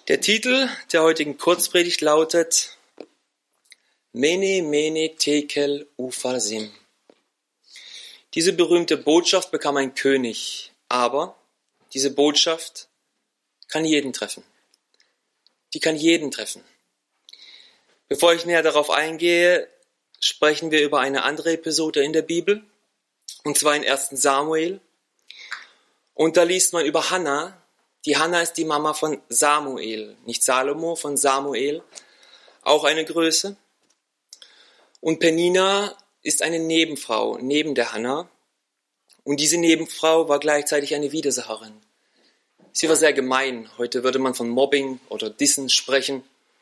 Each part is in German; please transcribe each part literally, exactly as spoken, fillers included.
Der Titel der heutigen Kurzpredigt lautet Mene, Mene, Tekel, Upharsim. Diese berühmte Botschaft bekam ein König, aber diese Botschaft kann jeden treffen. Die kann jeden treffen. Bevor ich näher darauf eingehe, sprechen wir über eine andere Episode in der Bibel, und zwar in ersten Samuel. Und da liest man über Hannah. Die Hannah ist die Mama von Samuel, nicht Salomo, von Samuel, auch eine Größe. Und Penina ist eine Nebenfrau neben der Hannah. Und diese Nebenfrau war gleichzeitig eine Widersacherin. Sie war sehr gemein. Heute würde man von Mobbing oder Dissen sprechen.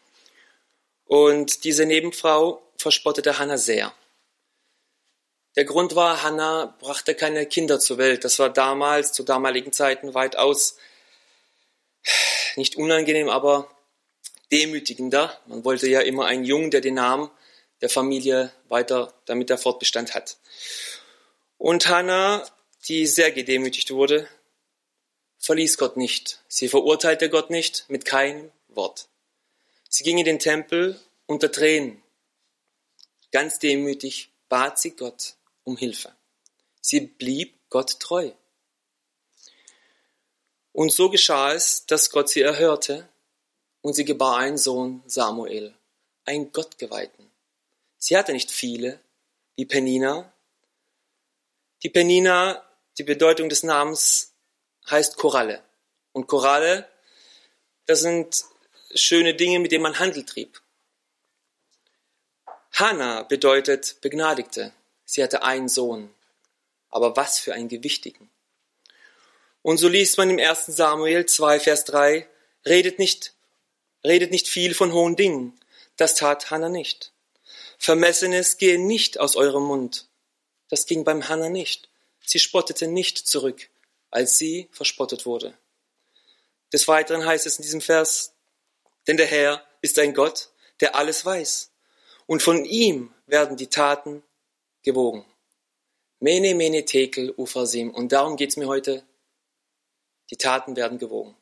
Und diese Nebenfrau verspottete Hannah sehr. Der Grund war, Hannah brachte keine Kinder zur Welt. Das war damals, zu damaligen Zeiten, weitaus nicht unangenehm, aber demütigender. Man wollte ja immer einen Jungen, der den Namen der Familie weiter, damit er Fortbestand hat. Und Hannah, die sehr gedemütigt wurde, verließ Gott nicht. Sie verurteilte Gott nicht mit keinem Wort. Sie ging in den Tempel unter Tränen. Ganz demütig bat sie Gott um Hilfe. Sie blieb Gott treu. Und so geschah es, dass Gott sie erhörte und sie gebar einen Sohn, Samuel, einen Gottgeweihten. Sie hatte nicht viele, wie Penina. Die Penina, die Bedeutung des Namens heißt Koralle. Und Koralle, das sind schöne Dinge, mit denen man Handel trieb. Hannah bedeutet Begnadigte. Sie hatte einen Sohn. Aber was für einen gewichtigen. Und so liest man im ersten Samuel zwei, Vers drei, redet nicht, redet nicht viel von hohen Dingen. Das tat Hannah nicht. Vermessenes gehe nicht aus eurem Mund. Das ging beim Hannah nicht. Sie spottete nicht zurück, als sie verspottet wurde. Des Weiteren heißt es in diesem Vers, denn der Herr ist ein Gott, der alles weiß. Und von ihm werden die Taten gewogen. Mene, Mene, Tekel, Upharsim. Und darum geht es mir heute. Die Taten werden gewogen.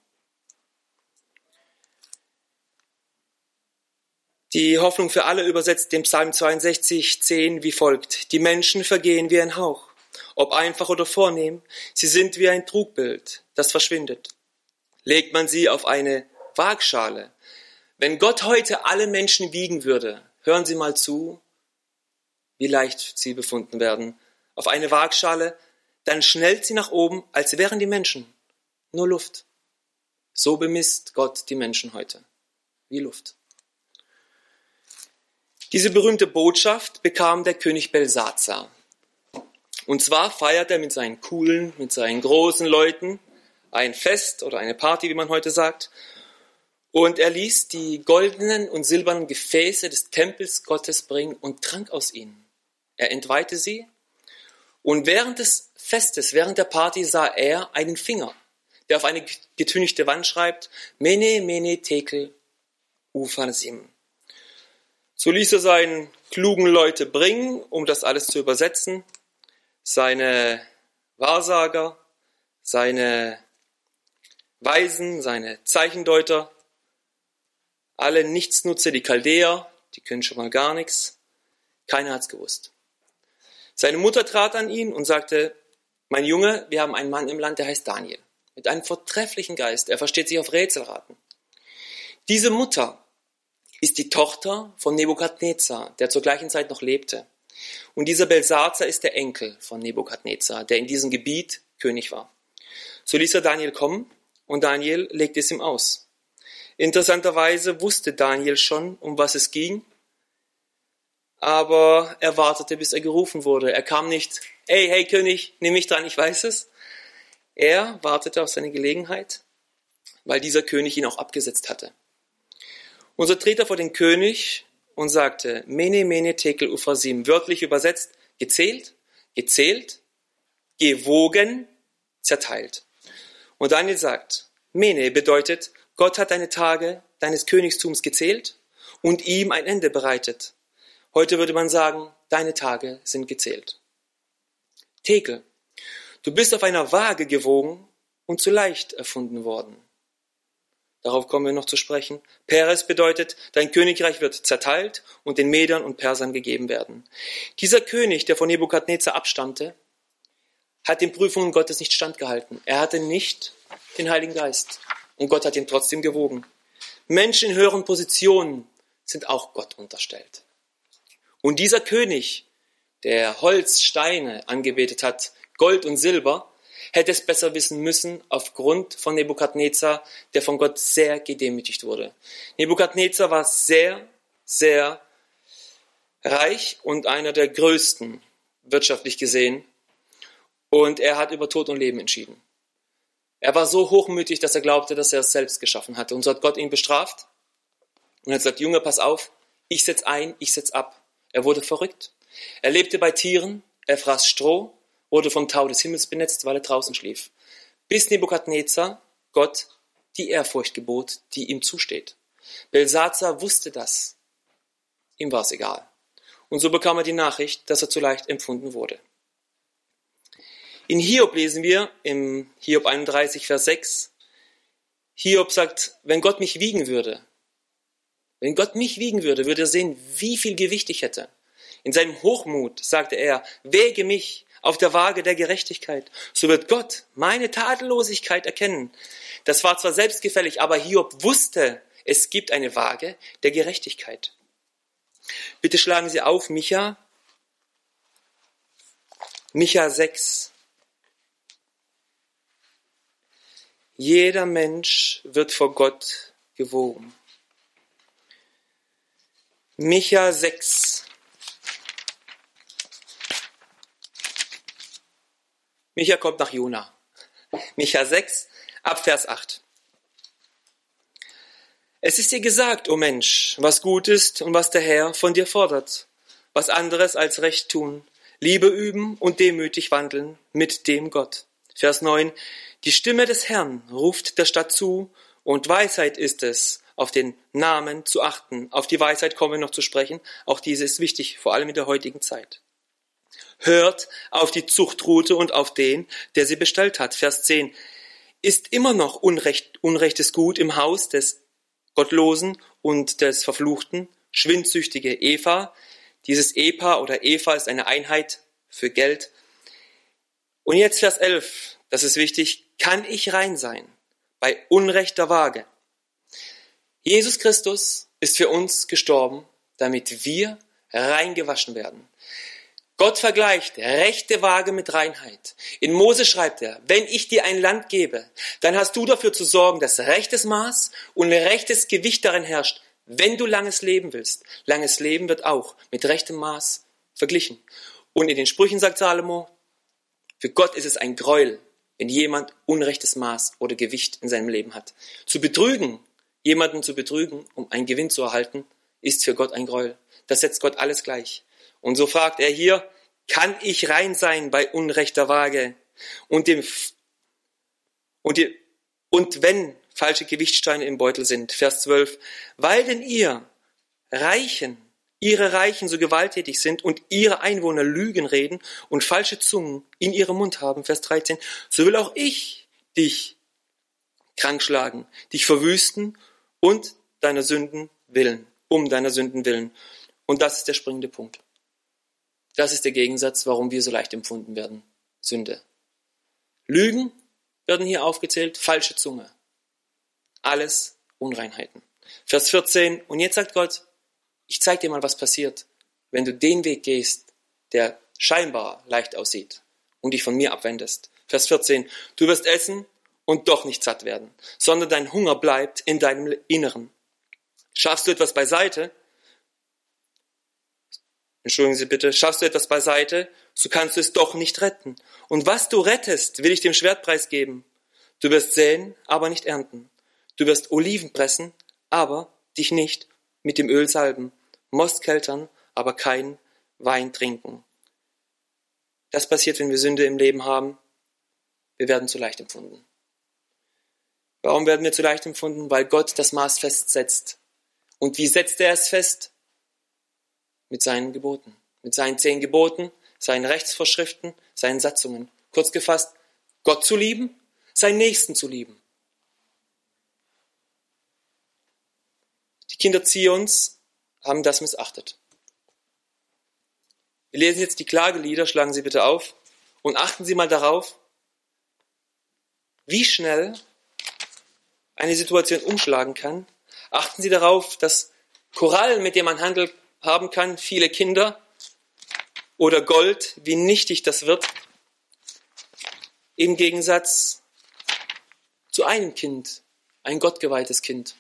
Die Hoffnung für alle übersetzt den Psalm zweiundsechzig, zehn wie folgt. Die Menschen vergehen wie ein Hauch, ob einfach oder vornehm. Sie sind wie ein Trugbild, das verschwindet. Legt man sie auf eine Waagschale. Wenn Gott heute alle Menschen wiegen würde, hören Sie mal zu, wie leicht sie befunden werden. Auf eine Waagschale, dann schnellt sie nach oben, als wären die Menschen nur Luft. So bemisst Gott die Menschen heute, wie Luft. Diese berühmte Botschaft bekam der König Belsazar. Und zwar feiert er mit seinen coolen, mit seinen großen Leuten ein Fest oder eine Party, wie man heute sagt. Und er ließ die goldenen und silbernen Gefäße des Tempels Gottes bringen und trank aus ihnen. Er entweihte sie. Und während des Festes, während der Party sah er einen Finger, der auf eine getünchte Wand schreibt, Mene, Mene, Tekel, Upharsim. So ließ er seinen klugen Leute bringen, um das alles zu übersetzen, seine Wahrsager, seine Weisen, seine Zeichendeuter, alle Nichtsnutze, die Chaldäer, die können schon mal gar nichts, keiner hat's gewusst. Seine Mutter trat an ihn und sagte, mein Junge, wir haben einen Mann im Land, der heißt Daniel. Mit einem vortrefflichen Geist. Er versteht sich auf Rätselraten. Diese Mutter ist die Tochter von Nebukadnezar, der zur gleichen Zeit noch lebte. Und dieser Belsazar ist der Enkel von Nebukadnezar, der in diesem Gebiet König war. So ließ er Daniel kommen und Daniel legte es ihm aus. Interessanterweise wusste Daniel schon, um was es ging, aber er wartete, bis er gerufen wurde. Er kam nicht, hey, hey König, nimm mich dran, ich weiß es. Er wartete auf seine Gelegenheit, weil dieser König ihn auch abgesetzt hatte. Und so trat er vor den König und sagte, Mene, Mene, Tekel, Upharsim, wörtlich übersetzt, gezählt, gezählt, gewogen, zerteilt. Und Daniel sagt, Mene bedeutet, Gott hat deine Tage deines Königstums gezählt und ihm ein Ende bereitet. Heute würde man sagen, deine Tage sind gezählt. Tekel. Du bist auf einer Waage gewogen und zu leicht erfunden worden. Darauf kommen wir noch zu sprechen. Peres bedeutet, dein Königreich wird zerteilt und den Medern und Persern gegeben werden. Dieser König, der von Nebukadnezar abstammte, hat den Prüfungen Gottes nicht standgehalten. Er hatte nicht den Heiligen Geist und Gott hat ihn trotzdem gewogen. Menschen in höheren Positionen sind auch Gott unterstellt. Und dieser König, der Holz, Steine angebetet hat, Gold und Silber, hätte es besser wissen müssen aufgrund von Nebukadnezar, der von Gott sehr gedemütigt wurde. Nebukadnezar war sehr, sehr reich und einer der größten wirtschaftlich gesehen. Und er hat über Tod und Leben entschieden. Er war so hochmütig, dass er glaubte, dass er es selbst geschaffen hatte. Und so hat Gott ihn bestraft. Und er hat gesagt, Junge, pass auf, ich setz ein, ich setz ab. Er wurde verrückt. Er lebte bei Tieren, er fraß Stroh, wurde vom Tau des Himmels benetzt, weil er draußen schlief. Bis Nebukadnezar Gott die Ehrfurcht gebot, die ihm zusteht. Belsazar wusste das. Ihm war es egal. Und so bekam er die Nachricht, dass er zu leicht empfunden wurde. In Hiob lesen wir, im Hiob einunddreißig, Vers sechs, Hiob sagt, wenn Gott mich wiegen würde, wenn Gott mich wiegen würde, würde er sehen, wie viel Gewicht ich hätte. In seinem Hochmut sagte er, wäge mich auf der Waage der Gerechtigkeit. So wird Gott meine Tadellosigkeit erkennen. Das war zwar selbstgefällig, aber Hiob wusste, es gibt eine Waage der Gerechtigkeit. Bitte schlagen Sie auf, Micha, Micha sechs. Jeder Mensch wird vor Gott gewogen. Micha sechs. Micha kommt nach Jona. Micha sechs, ab Vers acht. Es ist dir gesagt, o Mensch, was gut ist und was der Herr von dir fordert, was anderes als Recht tun, Liebe üben und demütig wandeln mit dem Gott. Vers neun. Die Stimme des Herrn ruft der Stadt zu und Weisheit ist es, auf den Namen zu achten. Auf die Weisheit kommen wir noch zu sprechen. Auch diese ist wichtig, vor allem in der heutigen Zeit. Hört auf die Zuchtrute und auf den, der sie bestellt hat. Vers zehn. Ist immer noch Unrecht, unrechtes Gut im Haus des Gottlosen und des Verfluchten, schwindsüchtige Eva. Dieses Epa oder Eva ist eine Einheit für Geld. Und jetzt Vers elf, das ist wichtig. Kann ich rein sein bei unrechter Waage? Jesus Christus ist für uns gestorben, damit wir reingewaschen werden. Gott vergleicht rechte Waage mit Reinheit. In Mose schreibt er, wenn ich dir ein Land gebe, dann hast du dafür zu sorgen, dass rechtes Maß und rechtes Gewicht darin herrscht, wenn du langes Leben willst. Langes Leben wird auch mit rechtem Maß verglichen. Und in den Sprüchen sagt Salomo, für Gott ist es ein Gräuel, wenn jemand unrechtes Maß oder Gewicht in seinem Leben hat. Zu betrügen, jemanden zu betrügen, um einen Gewinn zu erhalten, ist für Gott ein Gräuel. Das setzt Gott alles gleich. Und so fragt er hier, kann ich rein sein bei unrechter Waage? Und, dem, und, die, und wenn falsche Gewichtsteine im Beutel sind, Vers zwölf, weil denn ihr Reichen, ihre Reichen so gewalttätig sind und ihre Einwohner Lügen reden und falsche Zungen in ihrem Mund haben, Vers dreizehn, so will auch ich dich krank schlagen, dich verwüsten und deiner Sünden willen, um deiner Sünden willen. Und das ist der springende Punkt. Das ist der Gegensatz, warum wir so leicht empfunden werden. Sünde. Lügen werden hier aufgezählt, falsche Zunge. Alles Unreinheiten. Vers vierzehn, und jetzt sagt Gott, ich zeig dir mal, was passiert, wenn du den Weg gehst, der scheinbar leicht aussieht und dich von mir abwendest. Vers vierzehn, du wirst essen und doch nicht satt werden, sondern dein Hunger bleibt in deinem Inneren. Schaffst du etwas beiseite, Entschuldigen Sie bitte, schaffst du etwas beiseite, so kannst du es doch nicht retten. Und was du rettest, will ich dem Schwertpreis geben. Du wirst säen, aber nicht ernten. Du wirst Oliven pressen, aber dich nicht mit dem Öl salben. Most keltern, aber kein Wein trinken. Das passiert, wenn wir Sünde im Leben haben. Wir werden zu leicht empfunden. Warum werden wir zu leicht empfunden? Weil Gott das Maß festsetzt. Und wie setzt er es fest? Mit seinen Geboten, mit seinen zehn Geboten, seinen Rechtsvorschriften, seinen Satzungen. Kurz gefasst, Gott zu lieben, seinen Nächsten zu lieben. Kinder Zions haben das missachtet. Wir lesen jetzt die Klagelieder, schlagen Sie bitte auf und achten Sie mal darauf, wie schnell eine Situation umschlagen kann. Achten Sie darauf, dass Korallen, mit denen man Handel haben kann, viele Kinder oder Gold, wie nichtig das wird, im Gegensatz zu einem Kind, ein gottgeweihtes Kind.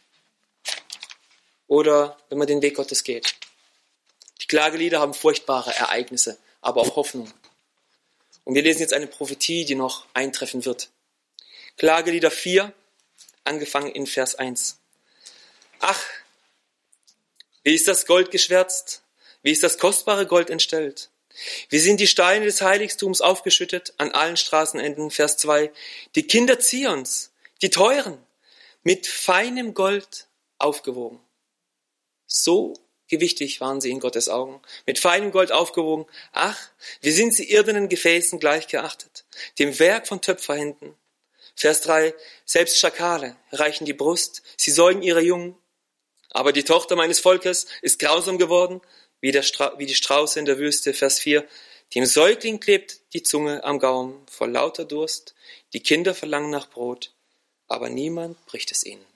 Oder wenn man den Weg Gottes geht. Die Klagelieder haben furchtbare Ereignisse, aber auch Hoffnung. Und wir lesen jetzt eine Prophetie, die noch eintreffen wird. Klagelieder vier, angefangen in Vers eins. Ach, wie ist das Gold geschwärzt? Wie ist das kostbare Gold entstellt? Wie sind die Steine des Heiligtums aufgeschüttet an allen Straßenenden? Vers zwei. Die Kinder Zions, die Teuren, mit feinem Gold aufgewogen. So gewichtig waren sie in Gottes Augen, mit feinem Gold aufgewogen. Ach, wie sind sie irdenen Gefäßen gleichgeachtet, dem Werk von Töpferhänden. Vers drei. Selbst Schakale reichen die Brust, sie säugen ihre Jungen. Aber die Tochter meines Volkes ist grausam geworden, wie, der Stra- wie die Strauße in der Wüste. Vers vier. Dem Säugling klebt die Zunge am Gaumen vor lauter Durst. Die Kinder verlangen nach Brot, aber niemand bricht es ihnen.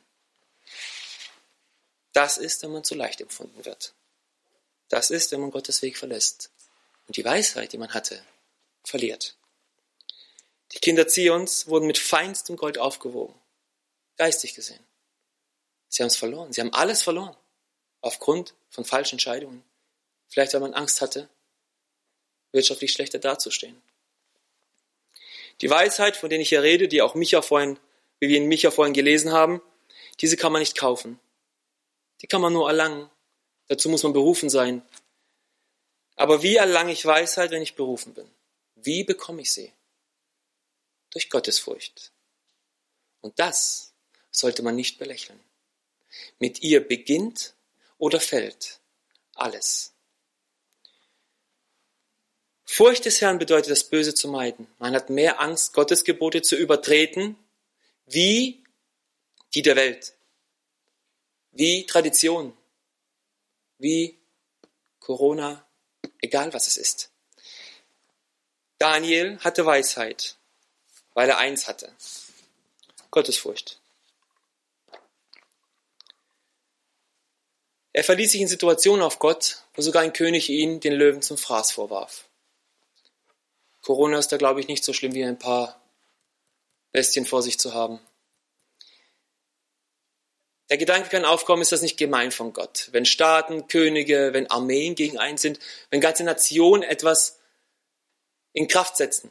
Das ist, wenn man zu leicht empfunden wird. Das ist, wenn man Gottes Weg verlässt und die Weisheit, die man hatte, verliert. Die Kinder Zions wurden mit feinstem Gold aufgewogen, geistig gesehen. Sie haben es verloren. Sie haben alles verloren. Aufgrund von falschen Entscheidungen. Vielleicht, weil man Angst hatte, wirtschaftlich schlechter dazustehen. Die Weisheit, von der ich hier rede, die auch Micha vorhin, wie wir in Micha vorhin gelesen haben, diese kann man nicht kaufen. Die kann man nur erlangen. Dazu muss man berufen sein. Aber wie erlange ich Weisheit, wenn ich berufen bin? Wie bekomme ich sie? Durch Gottesfurcht. Und das sollte man nicht belächeln. Mit ihr beginnt oder fällt alles. Furcht des Herrn bedeutet, das Böse zu meiden. Man hat mehr Angst, Gottes Gebote zu übertreten, wie die der Welt, wie Tradition, wie Corona, egal was es ist. Daniel hatte Weisheit, weil er eins hatte: Gottesfurcht. Er verließ sich in Situationen auf Gott, wo sogar ein König ihn, den Löwen, zum Fraß vorwarf. Corona ist da, glaube ich, nicht so schlimm, wie ein paar Bestien vor sich zu haben. Der Gedanke kann aufkommen, ist das nicht gemein von Gott? Wenn Staaten, Könige, wenn Armeen gegen einen sind, wenn ganze Nationen etwas in Kraft setzen.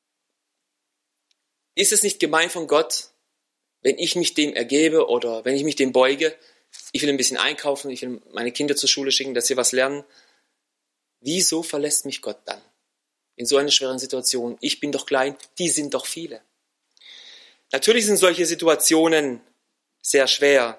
Ist es nicht gemein von Gott, wenn ich mich dem ergebe oder wenn ich mich dem beuge? Ich will ein bisschen einkaufen, ich will meine Kinder zur Schule schicken, dass sie was lernen. Wieso verlässt mich Gott dann? In so einer schweren Situation. Ich bin doch klein, die sind doch viele. Natürlich sind solche Situationen sehr schwer.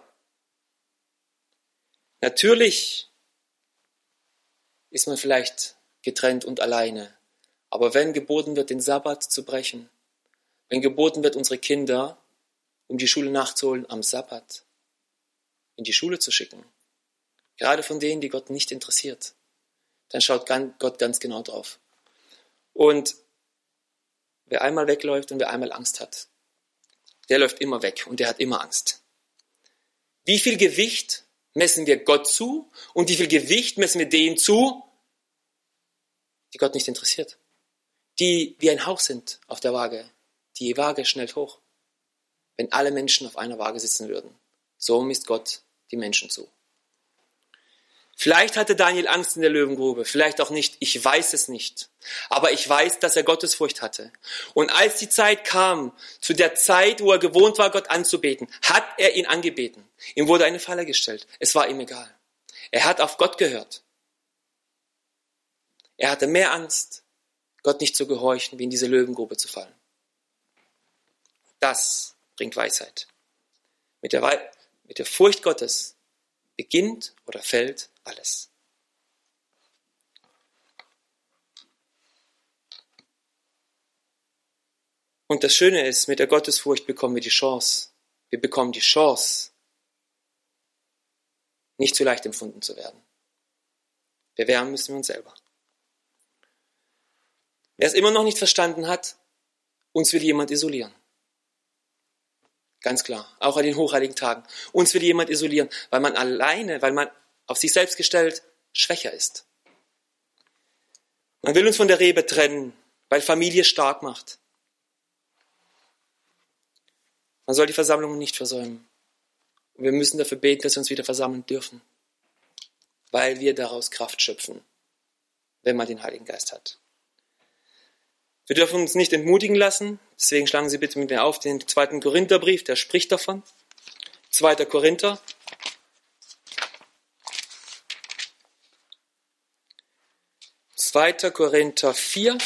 Natürlich ist man vielleicht getrennt und alleine. Aber wenn geboten wird, den Sabbat zu brechen, wenn geboten wird, unsere Kinder, um die Schule nachzuholen, am Sabbat in die Schule zu schicken, gerade von denen, die Gott nicht interessiert, dann schaut Gott ganz genau drauf. Und wer einmal wegläuft und wer einmal Angst hat, der läuft immer weg und der hat immer Angst. Wie viel Gewicht messen wir Gott zu und wie viel Gewicht messen wir denen zu, die Gott nicht interessiert? Die wie ein Hauch sind auf der Waage. Die Waage schnellt hoch. Wenn alle Menschen auf einer Waage sitzen würden. So misst Gott die Menschen zu. Vielleicht hatte Daniel Angst in der Löwengrube, vielleicht auch nicht, ich weiß es nicht. Aber ich weiß, dass er Gottesfurcht hatte. Und als die Zeit kam, zu der Zeit, wo er gewohnt war, Gott anzubeten, hat er ihn angebeten. Ihm wurde eine Falle gestellt. Es war ihm egal. Er hat auf Gott gehört. Er hatte mehr Angst, Gott nicht zu gehorchen, wie in diese Löwengrube zu fallen. Das bringt Weisheit. Mit der, We- mit der Furcht Gottes beginnt oder fällt alles. Und das Schöne ist, mit der Gottesfurcht bekommen wir die Chance. Wir bekommen die Chance, nicht zu leicht empfunden zu werden. Bewähren müssen wir uns selber. Wer es immer noch nicht verstanden hat, uns will jemand isolieren. Ganz klar, auch an den hochheiligen Tagen. Uns will jemand isolieren, weil man alleine, weil man auf sich selbst gestellt schwächer ist. Man will uns von der Rebe trennen, weil Familie stark macht. Man soll die Versammlungen nicht versäumen. Und wir müssen dafür beten, dass wir uns wieder versammeln dürfen, weil wir daraus Kraft schöpfen, wenn man den Heiligen Geist hat. Wir dürfen uns nicht entmutigen lassen, deswegen schlagen Sie bitte mit mir auf den zweiten Korintherbrief, der spricht davon. zweiter Korinther. zweiter Korinther vier.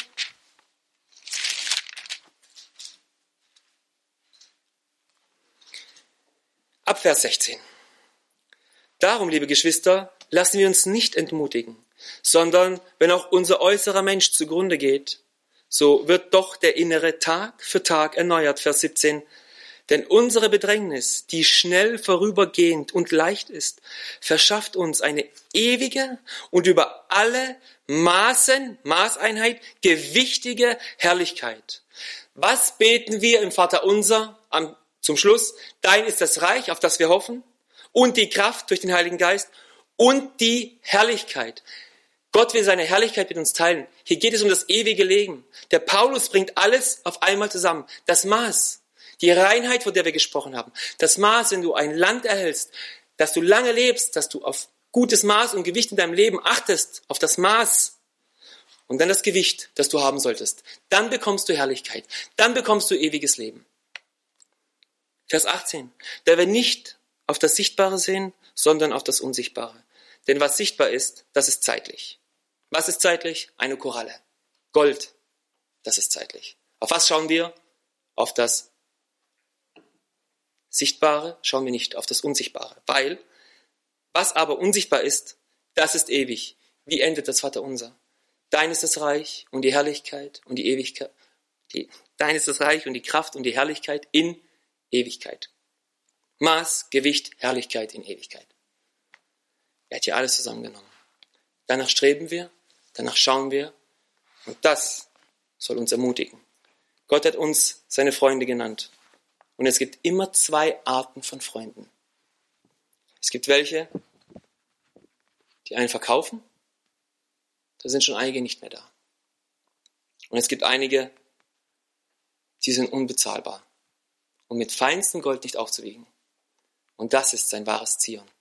Ab Vers sechzehn. Darum, liebe Geschwister, lassen wir uns nicht entmutigen, sondern wenn auch unser äußerer Mensch zugrunde geht, so wird doch der innere Tag für Tag erneuert. Vers siebzehn. Denn unsere Bedrängnis, die schnell vorübergehend und leicht ist, verschafft uns eine ewige und über alle Maßen, Maßeinheit, gewichtige Herrlichkeit. Was beten wir im Vaterunser am, zum Schluss? Dein ist das Reich, auf das wir hoffen, und die Kraft durch den Heiligen Geist und die Herrlichkeit. Gott will seine Herrlichkeit mit uns teilen. Hier geht es um das ewige Leben. Der Paulus bringt alles auf einmal zusammen. Das Maß, die Reinheit, von der wir gesprochen haben. Das Maß, wenn du ein Land erhältst, dass du lange lebst, dass du auf gutes Maß und Gewicht in deinem Leben achtest, auf das Maß und dann das Gewicht, das du haben solltest. Dann bekommst du Herrlichkeit. Dann bekommst du ewiges Leben. Vers achtzehn. Da wir nicht auf das Sichtbare sehen, sondern auf das Unsichtbare. Denn was sichtbar ist, das ist zeitlich. Was ist zeitlich? Eine Koralle. Gold, das ist zeitlich. Auf was schauen wir? Auf das Sichtbare schauen wir nicht, auf das Unsichtbare. Weil, was aber unsichtbar ist, das ist ewig. Wie endet das Vaterunser? Dein ist das Reich und die Herrlichkeit und die Ewigkeit. Die, dein ist das Reich und die Kraft und die Herrlichkeit in Ewigkeit. Maß, Gewicht, Herrlichkeit in Ewigkeit. Er hat hier alles zusammengenommen. Danach streben wir, danach schauen wir und das soll uns ermutigen. Gott hat uns seine Freunde genannt und es gibt immer zwei Arten von Freunden. Es gibt welche, die einen verkaufen, da sind schon einige nicht mehr da. Und es gibt einige, die sind unbezahlbar und mit feinstem Gold nicht aufzuwiegen. Und das ist sein wahres Zion.